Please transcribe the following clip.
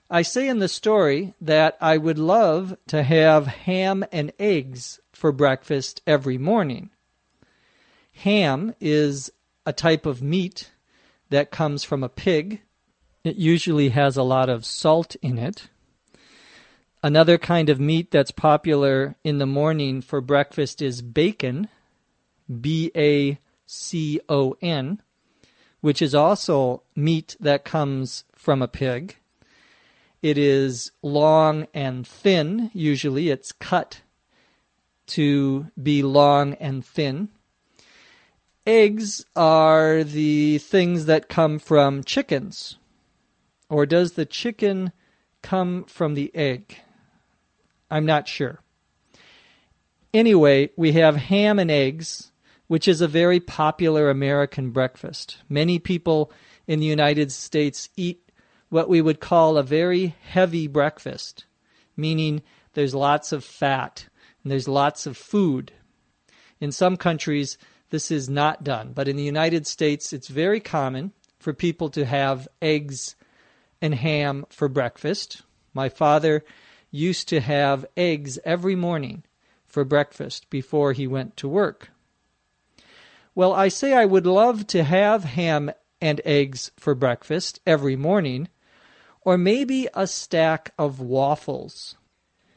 I say in the story that I would love to have ham and eggs for breakfast every morning. Ham is a type of meat that comes from a pig. It usually has a lot of salt in it. Another kind of meat that's popular in the morning for breakfast is bacon, Bacon, which is also meat that comes from a pig. It is long and thin. Usually it's cut to be long and thin. Eggs are the things that come from chickens. Or does the chicken come from the egg? I'm not sure. Anyway, we have ham and eggs, which is a very popular American breakfast. Many people in the United States eat what we would call a very heavy breakfast, meaning there's lots of fat and there's lots of food. In some countries, this is not done, but in the United States, it's very common for people to have eggs and ham for breakfast. My father used to have eggs every morning for breakfast before he went to work. Well, I say I would love to have ham and eggs for breakfast every morning, or maybe a stack of waffles.